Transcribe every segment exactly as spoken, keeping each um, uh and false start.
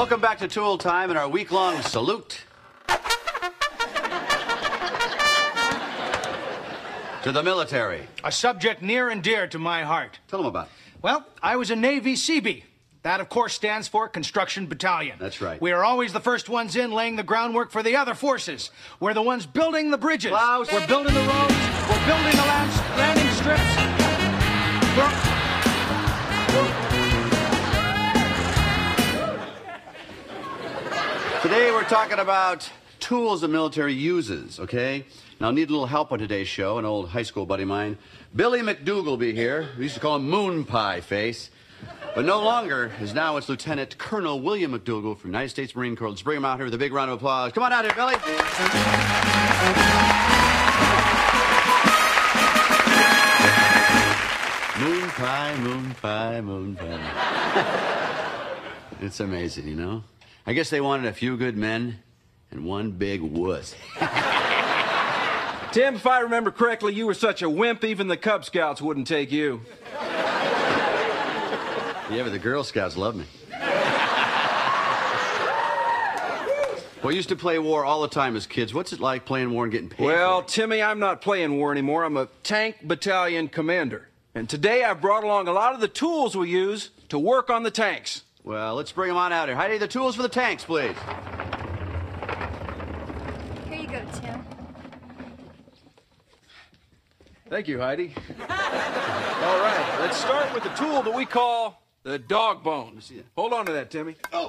Welcome back to Tool Time and our week-long salute to the military. A subject near and dear to my heart. Tell them about it. Well, I was a Navy Seabee. That, of course, stands for Construction Battalion. That's right. We are always the first ones in, laying the groundwork for the other forces. We're the ones building the bridges. Klaus. We're building the roads. We're building the lands, landing strips. We're... Today we're talking about tools the military uses, okay? Now, I need a little help on today's show. An old high school buddy of mine, Billy McDougal, will be here. We used to call him Moon Pie Face. But no longer, as now it's Lieutenant Colonel William McDougal from the United States Marine Corps. Let's bring him out here with a big round of applause. Come on out here, Billy. Moon pie, moon pie, moon pie. It's amazing, you know? I guess they wanted a few good men and one big wuss. Tim, if I remember correctly, you were such a wimp, even the Cub Scouts wouldn't take you. Yeah, but the Girl Scouts love me. Well, we used to play war all the time as kids. What's it like playing war and getting paid Well, for it? Timmy, I'm not playing war anymore. I'm a tank battalion commander. And today I've brought along a lot of the tools we use to work on the tanks. Well, let's bring them on out here. Heidi, the tools for the tanks, please. Here you go, Tim. Thank you, Heidi. All right, let's start with the tool that we call the dog bone. Hold on to that, Timmy. Oh.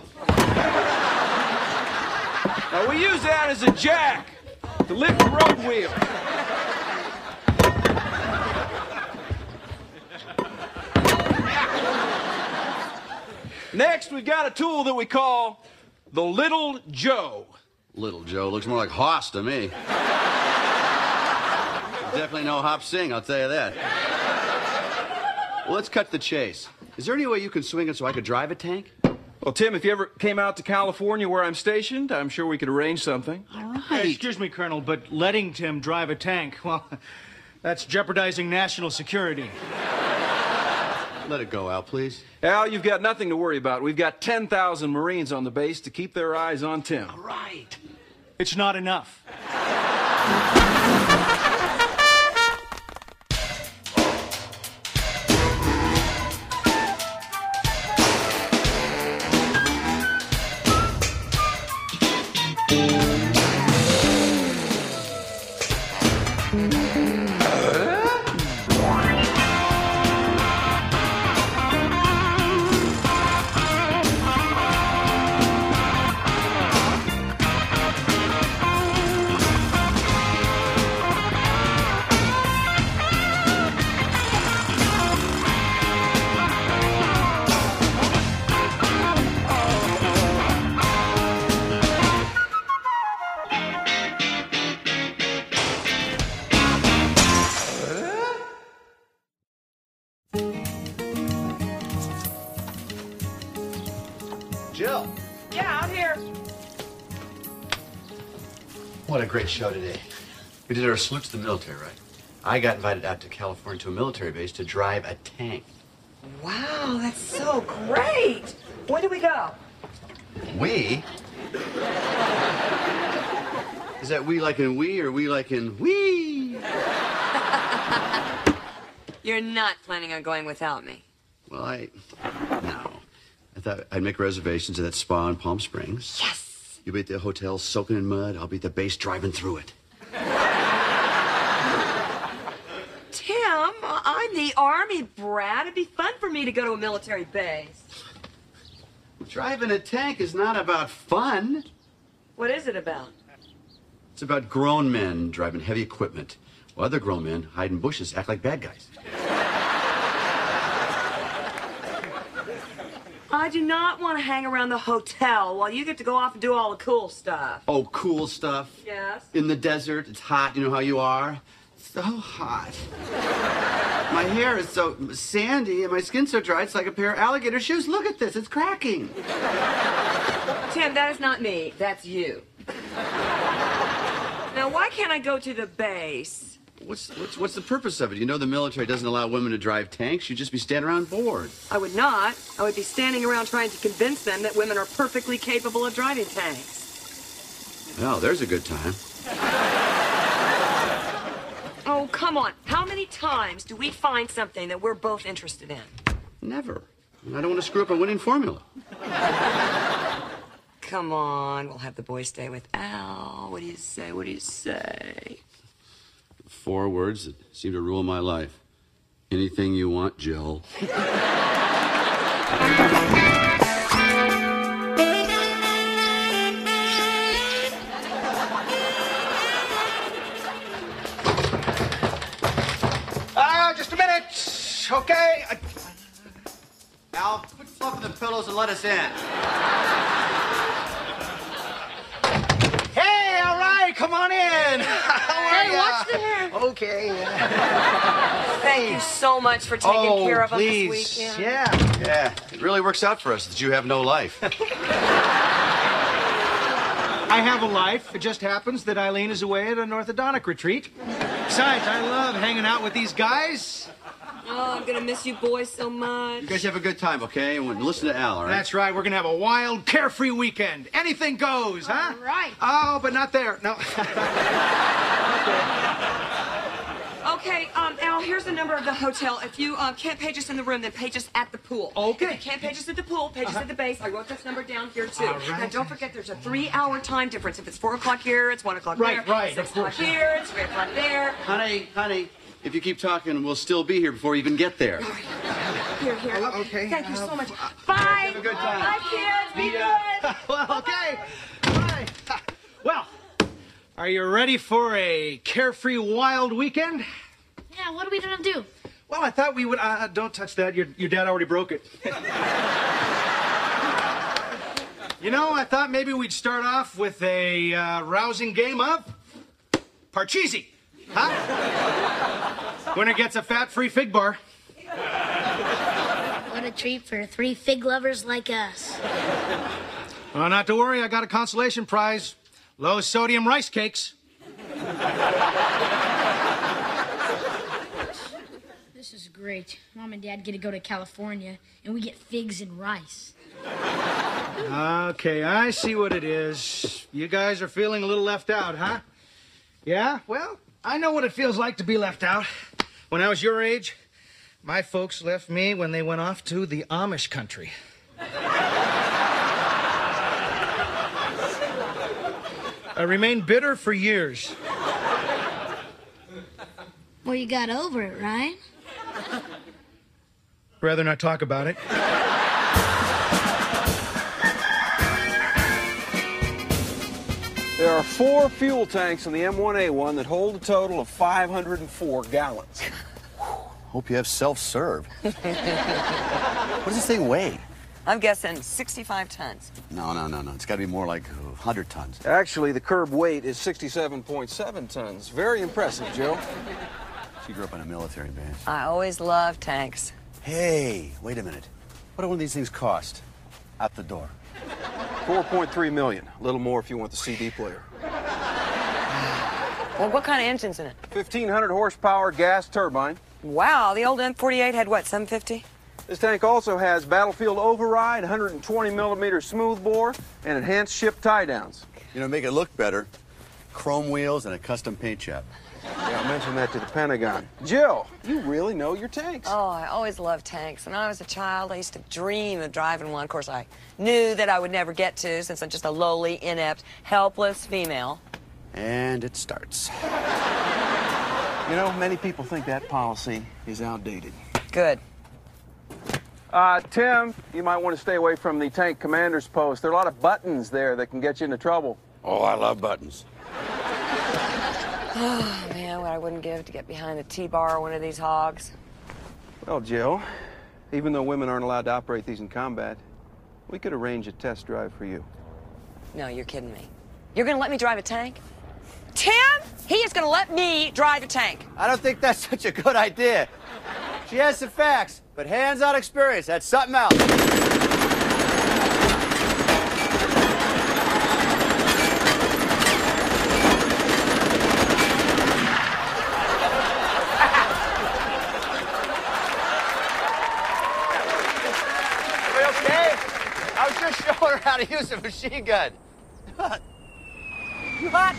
Now, we use that as a jack to lift the road wheel. Next, we've got a tool that we call the Little Joe. Little Joe looks more like Hoss to me. Definitely no hop sing, I'll tell you that. Well, let's cut to the chase. Is there any way you can swing it so I could drive a tank? Well, Tim, if you ever came out to California where I'm stationed, I'm sure we could arrange something. All Hey, right. excuse me, Colonel, but letting Tim drive a tank, well, that's jeopardizing national security. Let it go, Al, please. Al, you've got nothing to worry about. We've got ten thousand Marines on the base to keep their eyes on Tim. All right. It's not enough. Jill. Yeah, I'm here. What a great show today. We did our salute to the military, right? I got invited out to California to a military base to drive a tank. Wow, that's so great. When do we go? We? Is that we like in we or we like in we? You're not planning on going without me. Well, I... No. I thought I'd make reservations at that spa in Palm Springs. Yes. You'll be at the hotel soaking in mud. I'll be at the base driving through it. Tim, I'm the Army brat. It'd be fun for me to go to a military base. Driving a tank is not about fun. What is it about? It's about grown men driving heavy equipment, while other grown men hide in bushes, act like bad guys. I do not want to hang around the hotel while you get to go off and do all the cool stuff. Oh, cool stuff. Yes? In the desert, it's hot. You know how you are? So hot. My hair is so sandy and my skin's so dry, it's like a pair of alligator shoes. Look at this, it's cracking. Tim, that is not me. That's you. Now, why can't I go to the base what's, what's, what's the purpose of it? You know the military doesn't allow women to drive tanks. You'd just be standing around bored. I would not. I would be standing around trying to convince them that women are perfectly capable of driving tanks. Well, there's a good time. Oh, come on. How many times do we find something that we're both interested in? Never. I don't want to screw up a winning formula. Come on. We'll have the boys stay with Al. What do you say? What do you say? Four words that seem to rule my life. Anything you want, Jill. Ah, just a minute. Okay. I... Al, quit fluffing the pillows and let us in. Hey, all right, come on in. How are Hey, ya? watch the hair. Okay. Thank you so much for taking Oh, care of us please. this weekend. Yeah. Yeah, it really works out for us that you have no life. I have a life. It just happens that Eileen is away at an orthodontic retreat. Besides, I love hanging out with these guys. Oh, I'm going to miss you boys so much. You guys have a good time, okay? And listen to Al, all right? That's right. We're going to have a wild, carefree weekend. Anything goes, huh? All right. Oh, but not there. No. Okay, um, Al, here's the number of the hotel. If you uh, can't page us in the room, then page us at the pool. Okay. If you can't page us at the pool, page us at the base. I wrote this number down here, too. All right. Now, don't forget, there's a three-hour time difference. If it's four o'clock here, it's one o'clock Right, there. right, Six of course. o'clock here, it's three o'clock there. Honey, honey, if you keep talking, we'll still be here before you even get there. Here, here. Oh, okay. Thank you so Uh, much. Bye. Have a good time. Bye, kids. Be The, uh, good. well, okay. Bye. Well, are you ready for a carefree, wild weekend? Yeah, what are we gonna do? Well, I thought we would. Uh, don't touch that. Your, your dad already broke it. You know, I thought maybe we'd start off with a uh, rousing game of Parcheesi. Huh? Winner gets a fat-free fig bar. What a treat for three fig lovers like us. Well, not to worry. I got a consolation prize. Low-sodium rice cakes. This is great. Mom and Dad get to go to California, and we get figs and rice. Okay, I see what it is. You guys are feeling a little left out, huh? Yeah? Well, I know what it feels like to be left out. When I was your age, my folks left me when they went off to the Amish country. I remained bitter for years. Well, you got over it, right? Rather not talk about it. There are four fuel tanks in the M one A one that hold a total of five hundred four gallons. Hope you have self-serve. What does this thing weigh? I'm guessing sixty-five tons. No, no, no, no. It's got to be more like one hundred tons. Actually, the curb weight is sixty-seven point seven tons. Very impressive, Joe. She grew up on a military base. I always love tanks. Hey, wait a minute. What do one of these things cost? Out the door. four point three million. A little more if you want the C D player. Well, what kind of engine's in it? fifteen hundred horsepower gas turbine. Wow, the old M forty-eight had what, seven fifty? This tank also has battlefield override, one hundred twenty millimeter smoothbore, and enhanced ship tie downs. You know, make it look better. Chrome wheels and a custom paint job. Yeah, I mentioned that to the Pentagon. Jill, you really know your tanks. Oh, I always loved tanks. When I was a child, I used to dream of driving one. Of course, I knew that I would never get to since I'm just a lowly, inept, helpless female. And it starts. You know, many people think that policy is outdated. Good. Uh, Tim, you might want to stay away from the tank commander's post. There are a lot of buttons there that can get you into trouble. Oh, I love buttons. Oh, man, what I wouldn't give to get behind the T-bar or one of these hogs. Well, Jill, even though women aren't allowed to operate these in combat, we could arrange a test drive for you. No, you're kidding me. You're going to let me drive a tank? Tim? He is going to let me drive a tank. I don't think that's such a good idea. She has some facts, but hands-on experience, that's something else. I was just showing her how to use a machine gun. What?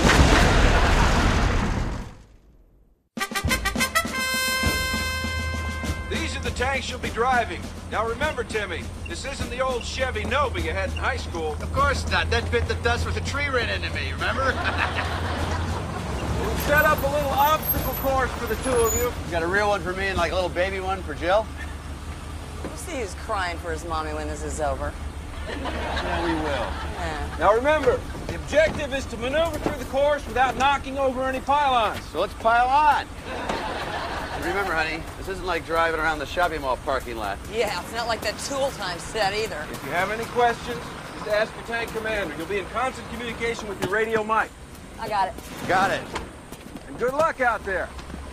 These are the tanks you'll be driving. Now remember, Timmy, this isn't the old Chevy Nova you had in high school. Of course not. That bit the dust with a tree ran into me, remember? We'll set up a little obstacle course for the two of you. You got a real one for me and like a little baby one for Jill? We'll see who's crying for his mommy when this is over. Yeah, we will. Yeah. Now remember, the objective is to maneuver through the course without knocking over any pylons. So let's pile on. And remember, honey, this isn't like driving around the shopping mall parking lot. Yeah, it's not like that Tool Time set either. If you have any questions, just ask your tank commander. You'll be in constant communication with your radio mic. I got it. Got it. And good luck out there.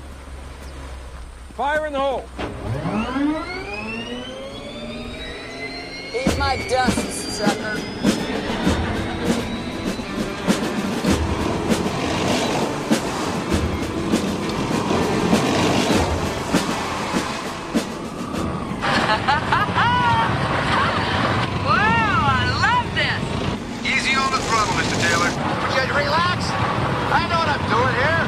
Fire in the hole. Eat my dust, sucker. Easy on the throttle, Mister Taylor. Would you relax? I know what I'm doing here.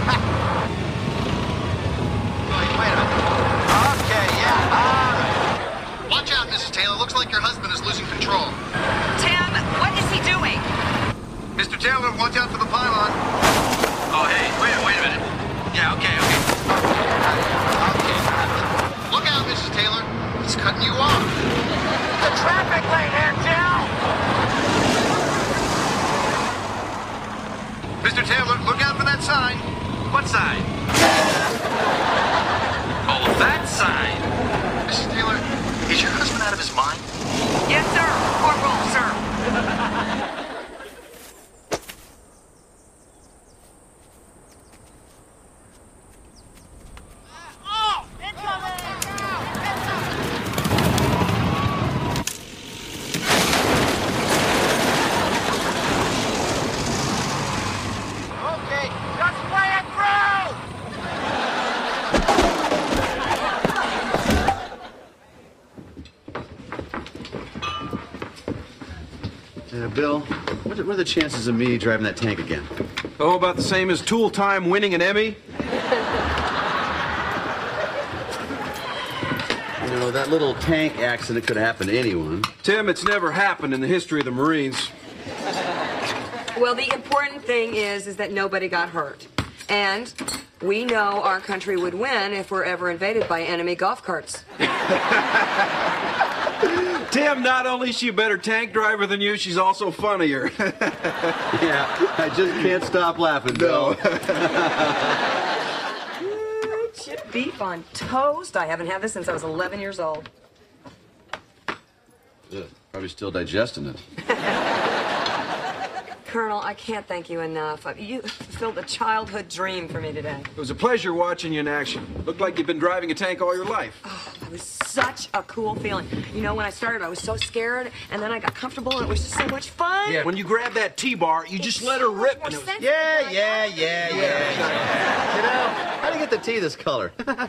Wait, wait a minute. Okay, yeah, all right. Watch out, Missus Taylor. Looks like your husband is losing control. Tim, what is he doing? Mister Taylor, watch out for the pylon. Oh, hey, wait, wait a minute. Yeah, okay, okay. Okay. Look out, Missus Taylor. He's cutting you off. The traffic light here, Jill. Mister Taylor, look out for that sign. What sign? Oh, that sign. Missus Taylor, is your husband out of his mind? Yes, sir. Corporal, sir. Uh, Bill, what are, what are the chances of me driving that tank again? Oh, about the same as Tool Time winning an Emmy? You know, that little tank accident could happen to anyone. Tim, it's never happened in the history of the Marines. Well, the important thing is, is that nobody got hurt. And we know our country would win if we're ever invaded by enemy golf carts. Tim, not only is she a better tank driver than you, she's also funnier. Yeah, I just can't stop laughing, Bill. Chip beef on toast. I haven't had this since I was eleven years old. Ugh, probably still digesting it. Colonel, I can't thank you enough. You fulfilled a childhood dream for me today. It was a pleasure watching you in action. Looked like you've been driving a tank all your life. Oh, it was such a cool feeling. You know, when I started, I was so scared, and then I got comfortable, and it was just so much fun. Yeah, when you grab that T-bar, you just let her rip. More And it was... sensitive Yeah, than I yeah, thought. yeah, yeah, yeah. You know, how do you get the tea this color?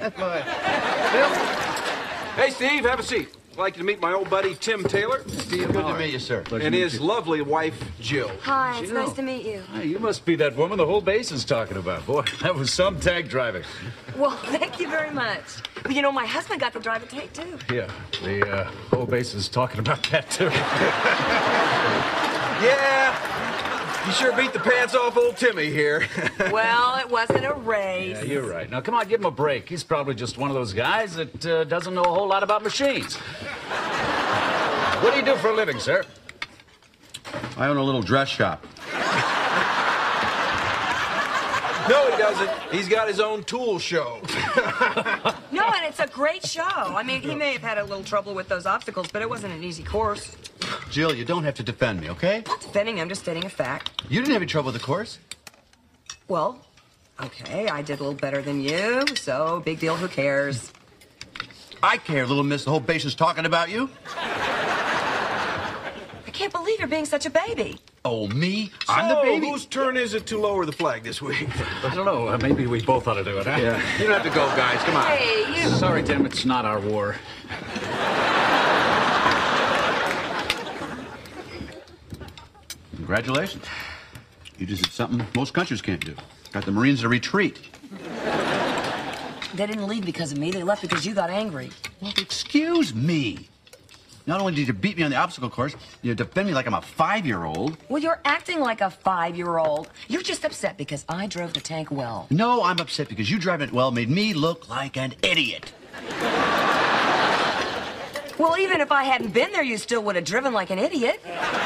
Hey, Steve, have a seat. I'd like you to meet my old buddy, Tim Taylor. Steve, good to meet you, sir. And his lovely wife, Jill. Hi, it's nice to meet you. Hey, you must be that woman the whole base is talking about. Boy, that was some tank driving. Well, thank you very much. Well, you know, my husband got to drive a tank, too. Yeah, the uh, whole base is talking about that, too. Yeah, you sure beat the pants off old Timmy here. Well, it wasn't a race. Yeah, you're right. Now, come on, give him a break. He's probably just one of those guys that uh, doesn't know a whole lot about machines. What do you do for a living, sir? I own a little dress shop. No, he doesn't. He's got his own tool show. No, and it's a great show. I mean, he may have had a little trouble with those obstacles, but it wasn't an easy course. Jill, you don't have to defend me, okay? Not defending him, just stating a fact. You didn't have any trouble with the course. Well, okay, I did a little better than you, so big deal, who cares? I care, little miss. The whole base is talking about you. I can't believe you're being such a baby. Oh, me? I'm the So, baby. whose turn is it to lower the flag this week? I don't know. Uh, maybe we both ought to do it, huh? Yeah. You don't have to go, guys. Come on. Hey, you... Sorry, Tim, it's not our war. Congratulations. You just did something most countries can't do. Got the Marines to retreat. They didn't leave because of me. They left because you got angry. Well, excuse me. Not only did you beat me on the obstacle course, you defend me like I'm a five-year-old. Well, you're acting like a five-year-old. You're just upset because I drove the tank well. No, I'm upset because you driving it well made me look like an idiot. Well, even if I hadn't been there, you still would have driven like an idiot.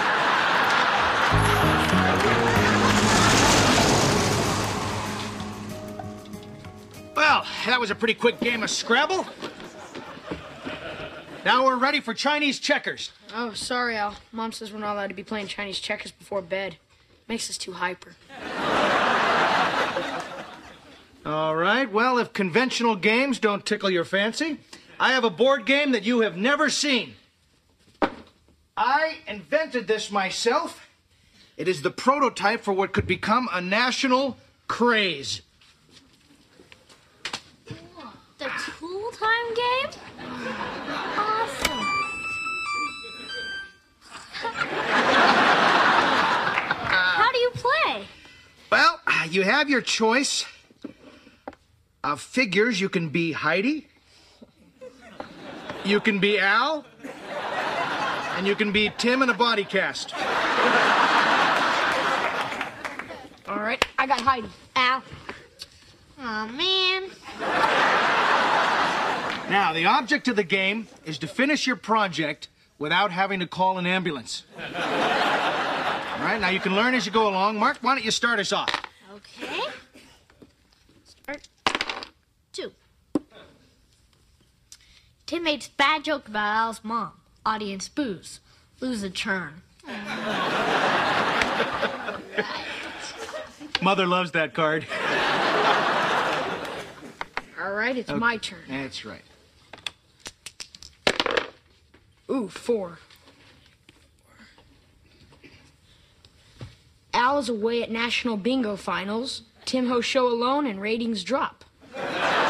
Well, that was a pretty quick game of Scrabble. Now we're ready for Chinese checkers. Oh, sorry, Al. Mom says we're not allowed to be playing Chinese checkers before bed. Makes us too hyper. All right, well, if conventional games don't tickle your fancy, I have a board game that you have never seen. I invented this myself. It is the prototype for what could become a national craze. The Tool Time game? Awesome. How do you play? Well, you have your choice of figures. You can be Heidi, you can be Al, and you can be Tim in a body cast. All right, I got Heidi. Al. Oh, man. Now, the object of the game is to finish your project without having to call an ambulance. All right, now you can learn as you go along. Mark, why don't you start us off? Okay. Start. Two. Tim makes a bad joke about Al's mom. Audience boos. Lose a turn. Mother loves that card. All right, it's Okay. my turn. That's right. Ooh, four. Al is away at National Bingo Finals. Tim hosts show alone and ratings drop. All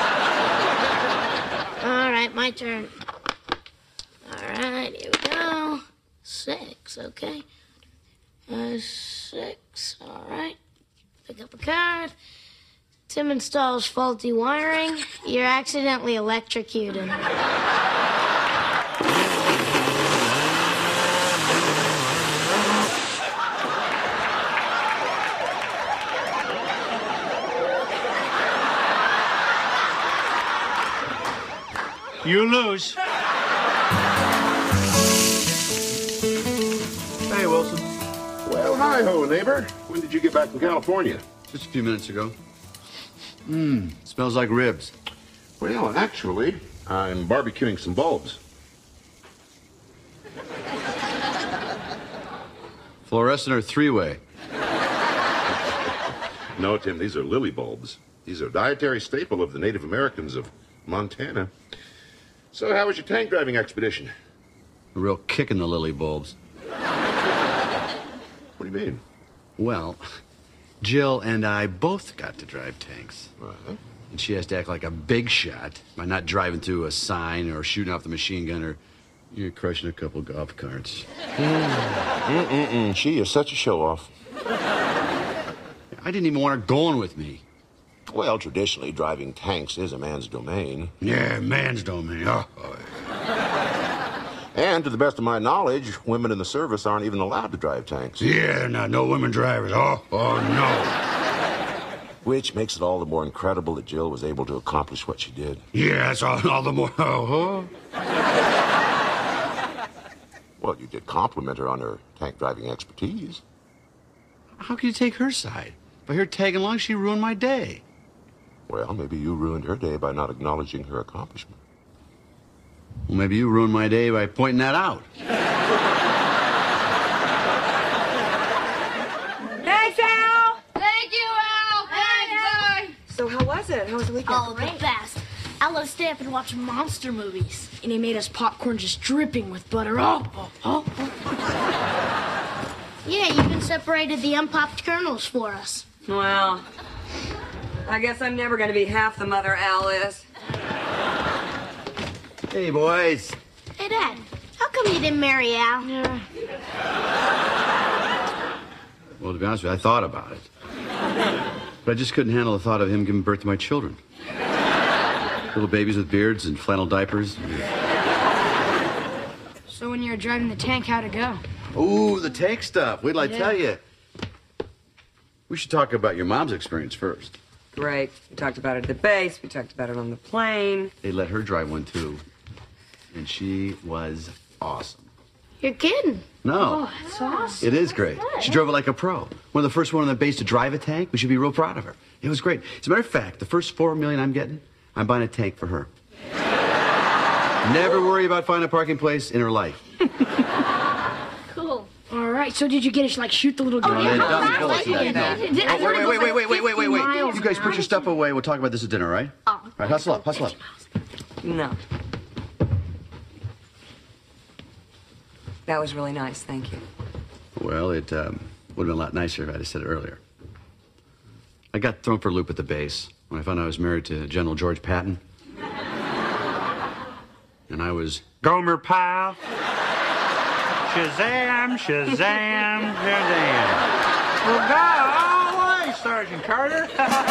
right, my turn. All right, here we go. Six, okay. Uh, six, all right. Pick up a card. Tim installs faulty wiring. You're accidentally electrocuted. You lose. Hey, Wilson. Well, hi-ho, neighbor. When did you get back from California? Just a few minutes ago. Mmm, smells like ribs. Well, actually, I'm barbecuing some bulbs. Fluorescent or three-way? No, Tim, these are lily bulbs. These are a dietary staple of the Native Americans of Montana. So how was your tank driving expedition? A real kick in the lily bulbs. What do you mean? Well, Jill and I both got to drive tanks. Uh-huh. And she has to act like a big shot by not driving through a sign or shooting off the machine gun or you're crushing a couple golf carts. Mm-mm-mm. She is such a show-off. I didn't even want her going with me. Well, traditionally, driving tanks is a man's domain. Yeah, man's domain. Oh, oh. And to the best of my knowledge, women in the service aren't even allowed to drive tanks. Yeah, they're not. No women drivers. Oh, oh, no. Which makes it all the more incredible that Jill was able to accomplish what she did. Yeah, that's all, all the more. Oh, oh. Well, you did compliment her on her tank driving expertise. How can you take her side? By her tagging along, she ruined my day. Well, maybe you ruined her day by not acknowledging her accomplishment. Well, maybe you ruined my day by pointing that out. Thanks, Al! Thank you, Al. Thanks. So how was it? How was the weekend? Oh, the best. I love staying up and watching monster movies. And he made us popcorn just dripping with butter. Oh, oh, oh, oh. Yeah, you even separated the unpopped kernels for us. Well, I guess I'm never going to be half the mother Al is. Hey, boys. Hey, Dad, how come you didn't marry Al? Well, to be honest with you, I thought about it. But I just couldn't handle the thought of him giving birth to my children. Little babies with beards and flannel diapers. So when you were driving the tank, how'd it go? Ooh, the tank stuff. Wait till I Yeah. tell you. We should talk about your mom's experience first. Great. We talked about it at the base. We talked about it on the plane. They let her drive one, too. And she was awesome. You're kidding. No. Oh, that's awesome. It is great. She drove it like a pro. One of the first one on the base to drive a tank. We should be real proud of her. It was great. As a matter of fact, the first four million I'm getting, I'm buying a tank for her. Never worry about finding a parking place in her life. Cool. All right, so did you get to, like, shoot the little girl? Oh, yeah, How dumb fast bullets was like it? that. Did- I Oh, thought it wait, was wait, wait, like wait, wait, wait, wait, fifty wait. miles You guys an put your hour. stuff away. We'll talk about this at dinner, all right? Oh. All right, hustle up, hustle up. No. That was really nice. Thank you. Well, it um, would have been a lot nicer if I'd have said it earlier. I got thrown for a loop at the base when I found I was married to General George Patton. And I was Gomer Pyle. Shazam, Shazam, Shazam. Well, go all the way, Sergeant Carter.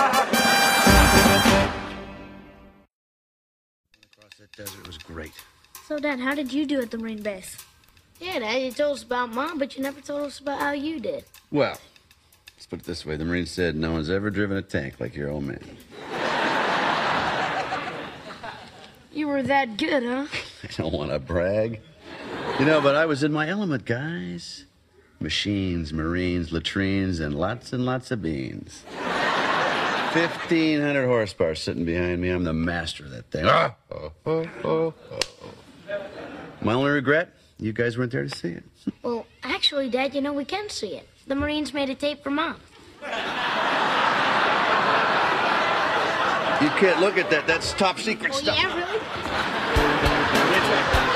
across that desert. It was great. So, Dad, how did you do at the Marine base? Yeah, Dad, you told us about Mom, but you never told us about how you did. Well, let's put it this way. The Marine said no one's ever driven a tank like your old man. You were that good, huh? I don't want to brag. You know, but I was in my element, guys. Machines, Marines, latrines, and lots and lots of beans. fifteen hundred horsepower sitting behind me. I'm the master of that thing. Ah! Oh, oh, oh, oh. My only regret, you guys weren't there to see it. Well, actually, Dad, you know we can see it. The Marines made a tape for Mom. You can't look at that. That's top secret Oh, stuff. yeah, really?